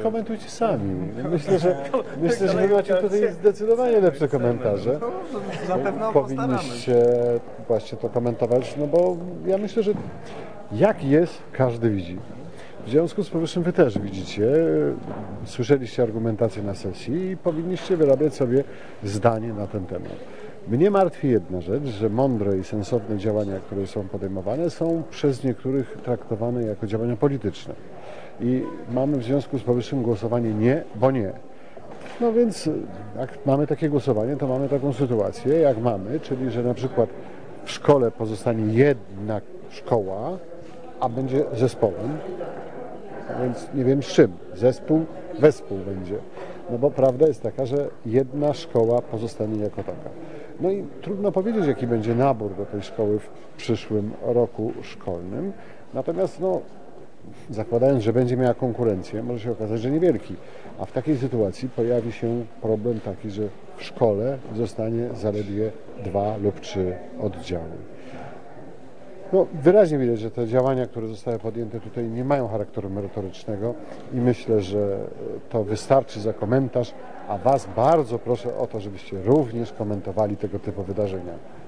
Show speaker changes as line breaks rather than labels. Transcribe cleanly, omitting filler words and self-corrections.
komentujcie sami. Myślę, że wy macie tutaj zdecydowanie lepsze komentarze.
Na pewno
Powinniście właśnie to komentować, no bo ja myślę, że jak jest, każdy widzi. W związku z powyższym wy też widzicie, słyszeliście argumentację na sesji i powinniście wyrabiać sobie zdanie na ten temat. Mnie martwi jedna rzecz, że mądre i sensowne działania, które są podejmowane, są przez niektórych traktowane jako działania polityczne. I mamy w związku z powyższym głosowanie nie, bo nie. No więc jak mamy takie głosowanie, to mamy taką sytuację, jak mamy, czyli że na przykład w szkole pozostanie jedna szkoła, a będzie zespołem, a więc nie wiem z czym, wespół będzie. No bo prawda jest taka, że jedna szkoła pozostanie jako taka. No i trudno powiedzieć, jaki będzie nabór do tej szkoły w przyszłym roku szkolnym. Natomiast zakładając, że będzie miała konkurencję, może się okazać, że niewielki. A w takiej sytuacji pojawi się problem taki, że w szkole zostanie zaledwie 2 lub 3 oddziały. Wyraźnie widać, że te działania, które zostały podjęte tutaj, nie mają charakteru merytorycznego i myślę, że to wystarczy za komentarz, a Was bardzo proszę o to, żebyście również komentowali tego typu wydarzenia.